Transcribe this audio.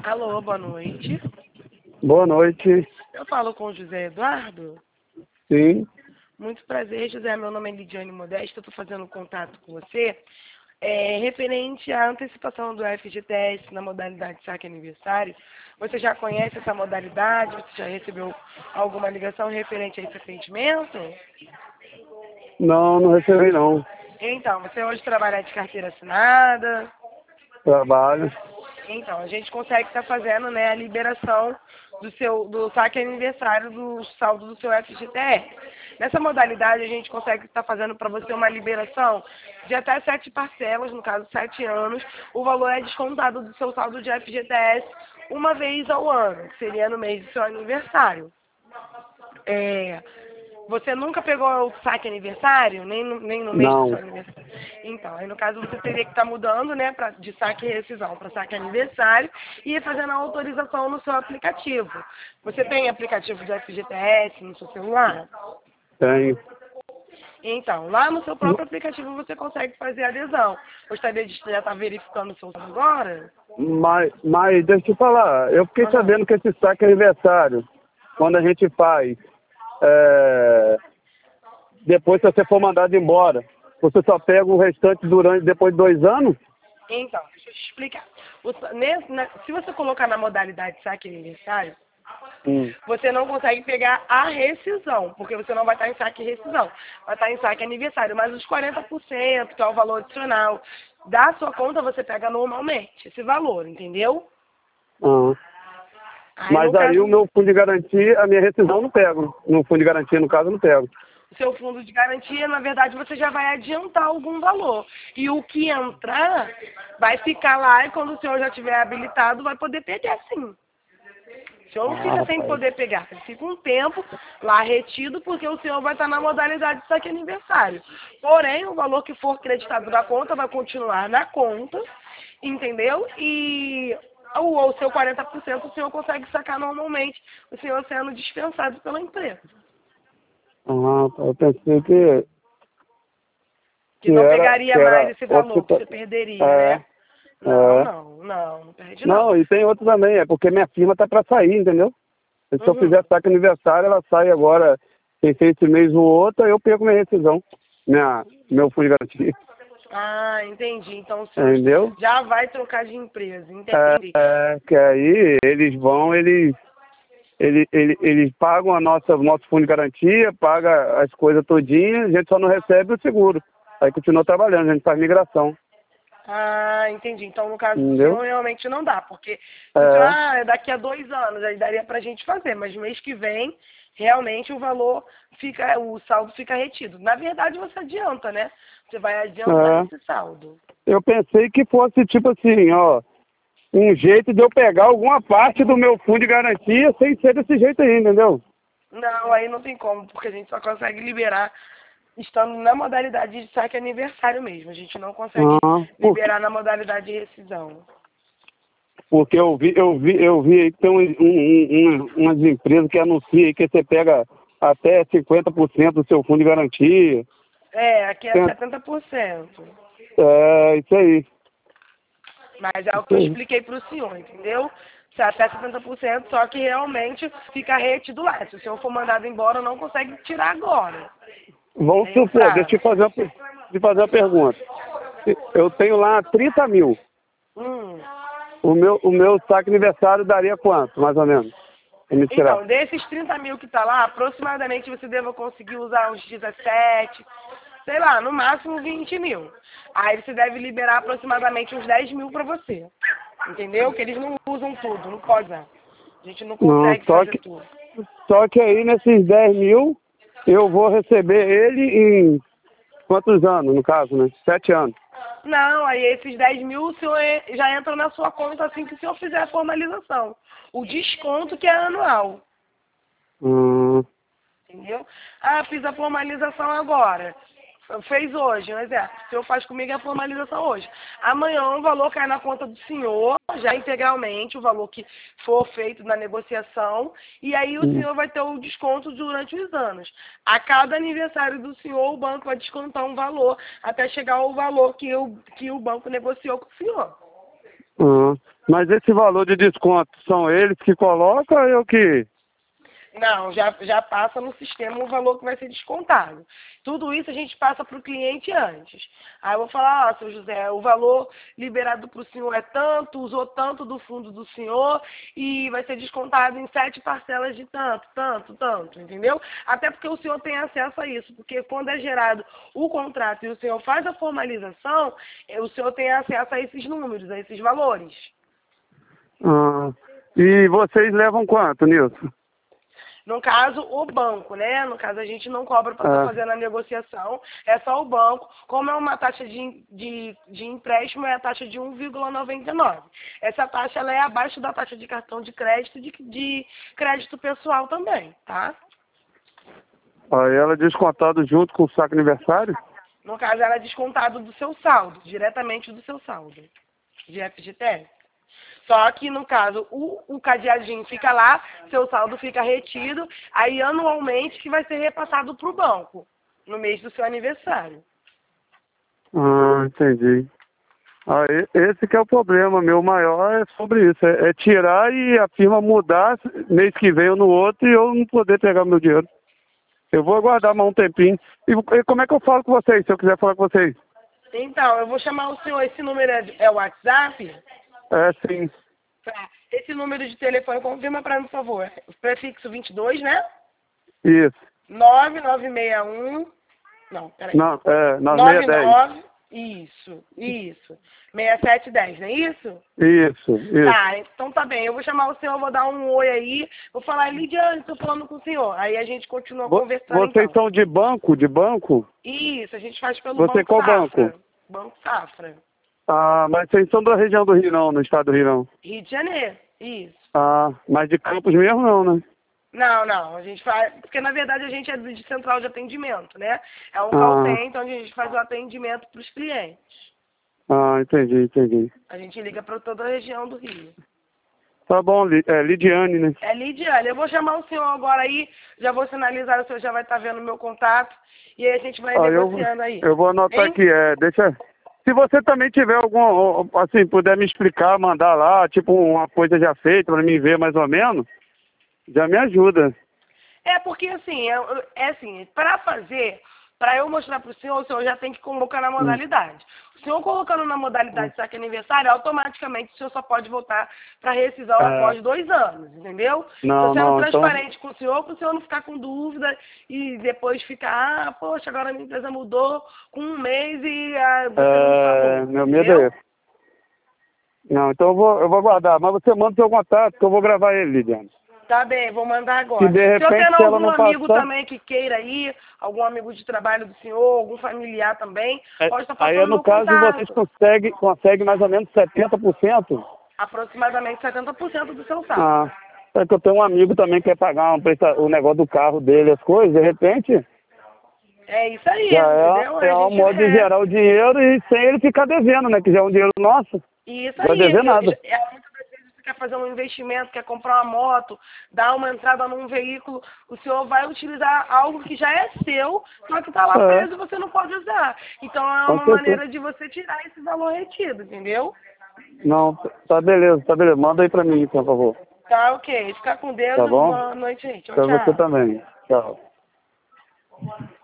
Alô, boa noite. Boa noite. Eu falo com o José Eduardo. Sim. Muito prazer, José. Meu nome é Lidiane Modesta. Estou fazendo contato com você referente à antecipação do FGTS na modalidade saque aniversário. Você já conhece essa modalidade? Você já recebeu alguma ligação referente a esse atendimento? Não, não recebi não. Então, você hoje trabalha de carteira assinada? Trabalho. Então, a gente consegue estar fazendo, né, a liberação do saque aniversário do saldo do seu FGTS. Nessa modalidade, a gente consegue estar fazendo para você uma liberação de até 7 parcelas, no caso 7 anos. O valor é descontado do seu saldo de FGTS uma vez ao ano, que seria no mês do seu aniversário. Você nunca pegou o saque aniversário? Nem no mês do seu Não. aniversário? Então, aí no caso você teria que estar mudando, né, de saque e rescisão para saque aniversário e ir fazendo a autorização no seu aplicativo. Você tem aplicativo de FGTS no seu celular? Tenho. Então, lá no seu próprio aplicativo você consegue fazer a adesão. Gostaria de já estar verificando o seu saldo agora? Mas deixa eu te falar, eu fiquei sabendo que esse saque aniversário, quando a gente faz, depois que você for mandado embora, você só pega o restante depois de 2 anos? Então, deixa eu te explicar. Se você colocar na modalidade saque aniversário, você não consegue pegar a rescisão, porque você não vai estar em saque rescisão, vai estar em saque aniversário. Mas os 40%, que é o valor adicional da sua conta, você pega normalmente, esse valor, entendeu? Ah. Mas aí o meu fundo de garantia, a minha rescisão eu não pego. No fundo de garantia, no caso, eu não pego. O seu fundo de garantia, na verdade, você já vai adiantar algum valor. E o que entrar vai ficar lá e quando o senhor já tiver habilitado, vai poder pegar sim. O senhor não fica sem poder pegar, ele fica um tempo lá retido, porque o senhor vai estar na modalidade de saque aniversário. Porém, o valor que for creditado na conta vai continuar na conta, entendeu? E o seu 40% o senhor consegue sacar normalmente, o senhor sendo dispensado pela empresa. Eu pensei Que não pegaria mais esse valor que outro, você perderia, né? Não perde não. Não, e tem outro também, é porque minha firma tá para sair, entendeu? Se eu fizer saque aniversário, ela sai agora, quem fez esse mês ou outro, aí eu perco minha rescisão, meu fundo de garantia. Ah, entendi. Então o senhor Entendeu? já vai trocar de empresa, entendi. Que aí eles pagam o nosso fundo de garantia, pagam as coisas todinhas, a gente só não recebe o seguro. Aí continua trabalhando, a gente faz migração. Ah, entendi. Então, no caso do Entendeu? senhor, realmente não dá, porque o senhor, é daqui a 2 anos, aí daria pra gente fazer, mas mês que vem, realmente o valor fica, o saldo fica retido. Na verdade, você adianta, né? Você vai adiantar esse saldo. Eu pensei que fosse tipo assim, ó, um jeito de eu pegar alguma parte do meu fundo de garantia sem ser desse jeito aí, entendeu? Não, aí não tem como, porque a gente só consegue liberar estando na modalidade de saque aniversário mesmo. A gente não consegue liberar na modalidade de rescisão. Porque eu vi aí que tem umas empresas que anunciam aí que você pega até 50% do seu fundo de garantia. Aqui é 70%. É, isso aí. Mas é o que eu expliquei para o senhor, entendeu? Até 70%, só que realmente fica retido lá. Se o senhor for mandado embora, não consegue tirar agora. Vamos supor, deixa eu te fazer uma pergunta. Eu tenho lá 30 mil. O meu saque aniversário daria quanto, mais ou menos? Então, desses 30 mil que está lá, aproximadamente você deva conseguir usar uns 17, sei lá, no máximo 20 mil. Aí você deve liberar aproximadamente uns 10 mil para você. Entendeu? Que eles não usam tudo, não pode usar. A gente não consegue fazer tudo. Só que aí nesses 10 mil, eu vou receber ele em quantos anos, no caso, né? 7 anos. Não, aí esses 10 mil o senhor já entra na sua conta assim que o senhor fizer a formalização. O desconto que é anual. Entendeu? Ah, fiz a formalização agora. Fez hoje, um exemplo. O senhor faz comigo a formalização hoje. Amanhã o valor cai na conta do senhor, já integralmente, o valor que for feito na negociação, e aí o senhor vai ter o desconto durante os anos. A cada aniversário do senhor, o banco vai descontar um valor, até chegar ao valor que o banco negociou com o senhor. Mas esse valor de desconto são eles que colocam ou eu que... Não, já passa no sistema o valor que vai ser descontado. Tudo isso a gente passa para o cliente antes. Aí eu vou falar, seu José, o valor liberado para o senhor é tanto, usou tanto do fundo do senhor e vai ser descontado em 7 parcelas de tanto, entendeu? Até porque o senhor tem acesso a isso, porque quando é gerado o contrato e o senhor faz a formalização, o senhor tem acesso a esses números, a esses valores. E vocês levam quanto, Nilson? No caso, o banco, né? No caso, a gente não cobra para estar fazendo a negociação, é só o banco. Como é uma taxa de empréstimo, é a taxa de 1,99. Essa taxa ela é abaixo da taxa de cartão de crédito e de crédito pessoal também, tá? Aí ela é descontada junto com o saque aniversário? No caso, ela é descontada do seu saldo, diretamente do seu saldo, de FGTS. Só que, no caso, o cadeadinho fica lá, seu saldo fica retido, aí anualmente que vai ser repassado para o banco, no mês do seu aniversário. Entendi. Esse que é o problema, meu maior é sobre isso, é tirar e a firma mudar mês que vem ou no outro e eu não poder pegar meu dinheiro. Eu vou aguardar mais um tempinho. E como é que eu falo com vocês, se eu quiser falar com vocês? Então, eu vou chamar o senhor, esse número é o WhatsApp? Sim. Tá. Esse número de telefone, confirma para mim, por favor. O prefixo 22, né? Isso. 9961. Não, peraí. Não, 9610. Isso. 6710, não é isso? Isso. Tá, então tá bem. Eu vou chamar o senhor, vou dar um oi aí. Vou falar, Lidiane, estou falando com o senhor. Aí a gente continua conversando. Vocês são de banco? Isso, a gente faz pelo Você Banco qual Safra. banco? Banco Safra. Mas vocês são da região do Rio não, no estado do Rio não? Rio de Janeiro, isso. Mas de Campos mesmo não, né? Não, a gente faz, porque na verdade a gente é de central de atendimento, né? É um call center onde a gente faz o atendimento para os clientes. Entendi. A gente liga para toda a região do Rio. Tá bom, Lidiane, né? É Lidiane. Eu vou chamar o senhor agora aí, já vou sinalizar, o senhor já vai estar vendo o meu contato, e aí a gente vai negociando aí. Eu vou anotar aqui, deixa... Se você também tiver algum, assim, puder me explicar, mandar lá, tipo uma coisa já feita para mim ver mais ou menos, já me ajuda. Porque assim, para eu mostrar para o senhor já tem que colocar na modalidade. O senhor colocando na modalidade saque aniversário, automaticamente o senhor só pode voltar para rescisão após 2 anos, entendeu? Estou sendo transparente com o senhor, para o senhor não ficar com dúvida e depois ficar, poxa, agora a minha empresa mudou com 1 mês e você não falou. Meu medo é esse. Não, então eu vou aguardar, mas você manda o seu contato que eu vou gravar ele, Lidiane. Tá bem, vou mandar agora. Se de repente, se eu tenho algum ela amigo também que queira ir, algum amigo de trabalho do senhor, algum familiar também, pode estar passando aí no caso contato. vocês conseguem mais ou menos 70%? Aproximadamente 70% do seu saldo. É que eu tenho um amigo também que quer pagar o negócio do carro dele, as coisas, de repente... É isso aí, entendeu? É um modo de gerar o dinheiro e sem ele ficar devendo, né? Que já é um dinheiro nosso. Isso aí. Não vai dever nada. Muitas vezes você quer fazer um investimento, quer comprar uma moto, dar uma entrada num veículo, o senhor vai utilizar algo que já é seu, só que está lá preso e você não pode usar. Então é uma maneira de você tirar esse valor retido, entendeu? Não, tá beleza. Manda aí pra mim, por favor. Tá, ok. Fica com Deus. Tá bom? Boa noite, gente. Tchau, Pra você também. Tchau.